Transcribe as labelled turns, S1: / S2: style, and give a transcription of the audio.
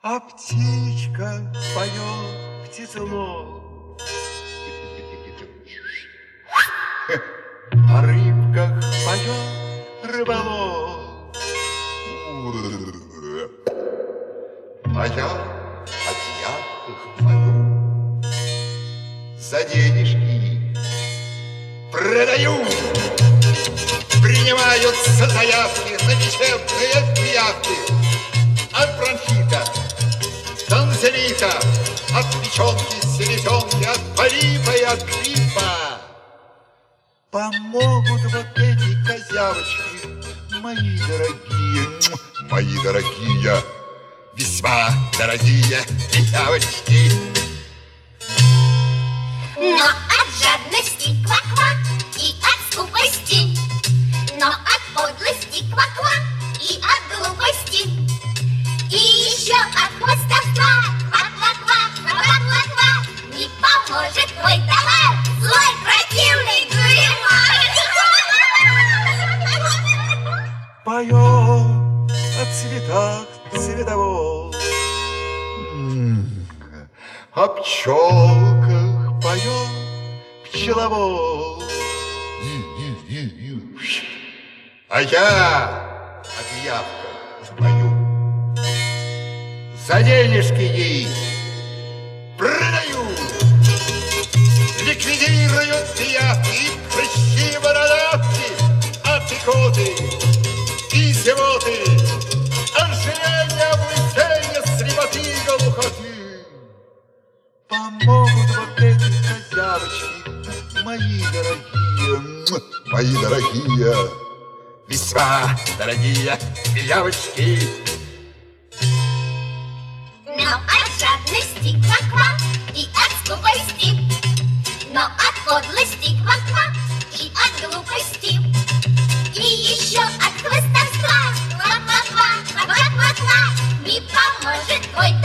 S1: А птичка поет птицелов. О рыбках поет рыболов. А я о пьянках пою, за денежки продаю. Принимаются заявки на лечебные пиявки. От бронхита, танзелита, от печенки, селезенки, от полипа и от гриппа. Помогут вот эти козявочки, мои дорогие, весьма дорогие пиявочки.
S2: Но от жадности ква-ква и от скупости, но от подлости ква-ква и от глупости, и еще от хвостовства ква-ква-ква, ква-ква-ква, не поможет твой товар, злой противный дуремар.
S1: Поет о цветах цветовод, о пчелках поет пчеловод. А я о пиявках пою, за денежки ей продаю. Ликвидируют пиявки, прыщи, бородавки, от икоты и зевоты, ожирения, облысения, слепоты и глухоты. Помогут вот эти козявочки, мои дорогие, весьма дорогие пиявочки.
S2: Но от жадности ква-ква и от скупости, но от подлости ква-ква и от глупости, и еще от хвостовства ква-ква-ква, ква-ква-ква, не поможет твой